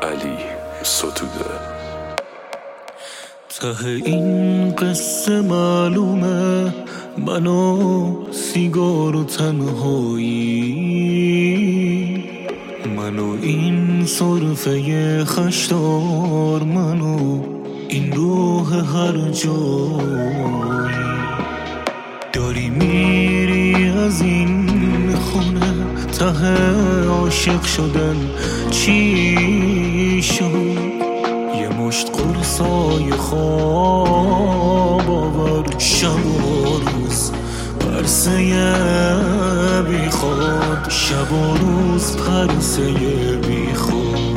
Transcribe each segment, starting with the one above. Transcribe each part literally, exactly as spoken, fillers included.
علی ستوده. ته این قصه معلومه من و سیگار و تنهایی، من و این صرفه خشدار، من و این روح هر جایی. داری میری از این خونه، ته عاشق شدن چی شد؟ یه مشت قرصای خواب آور، شب و روز پرسه بی خود، شب و روز پرسه بی خود.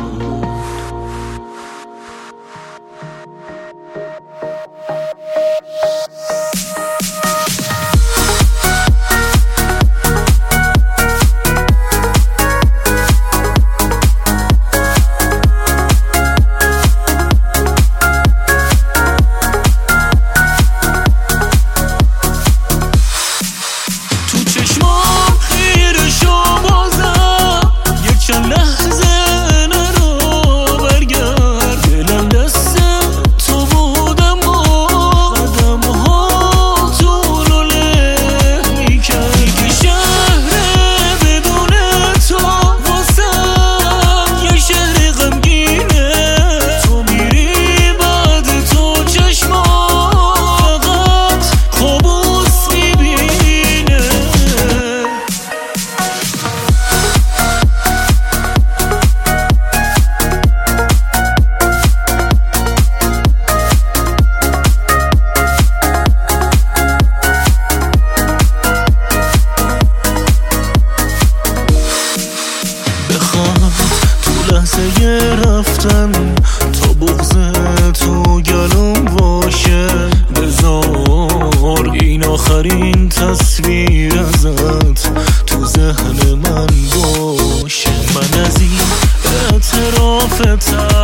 لحظه رفتن تا بغض تو گلوم باشه، بذار این آخرین تصویر ازت تو ذهن من باشه. من از این اعتراف